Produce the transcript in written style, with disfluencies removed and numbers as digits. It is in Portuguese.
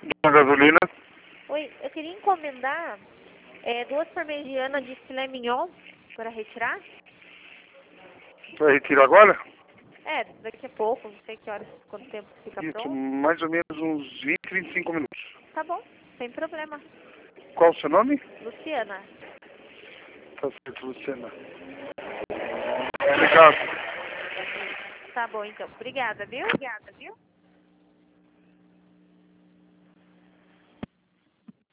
Na gasolina. Oi, eu queria encomendar 2 parmegianas de filé mignon para retirar. Vai retirar agora? Daqui a pouco, não sei que horas, quanto tempo fica Isso, pronto. mais ou menos uns 20, 25 minutos. Tá bom, sem problema. Qual o seu nome? Luciana. Tá certo, Luciana. Obrigado. Tá bom, então. Obrigada, viu?